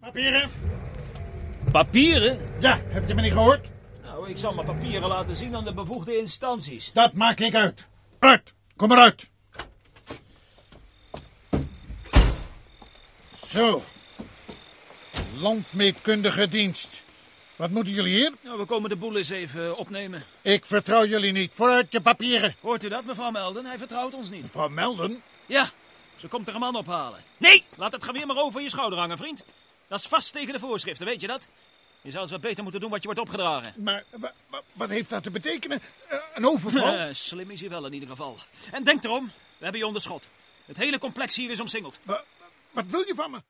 Papieren? Papieren? Ja, heb je me niet gehoord? Nou, ik zal mijn papieren laten zien aan de bevoegde instanties. Dat maak ik uit. Uit, kom eruit. Zo. Landmeetkundige dienst. Wat moeten jullie hier? Nou, we komen de boel eens even opnemen. Ik vertrouw jullie niet. Vooruit je papieren. Hoort u dat, mevrouw Melden? Hij vertrouwt ons niet. Mevrouw Melden? Ja, ze komt er een man ophalen. Nee, laat het geweer maar over je schouder hangen, vriend. Dat is vast tegen de voorschriften, weet je dat? Je zou eens wat beter moeten doen wat je wordt opgedragen. Maar wat heeft dat te betekenen? Een overval? Slim is hij wel in ieder geval. En denk erom, we hebben je onder schot. Het hele complex hier is omsingeld. Wat wil je van me?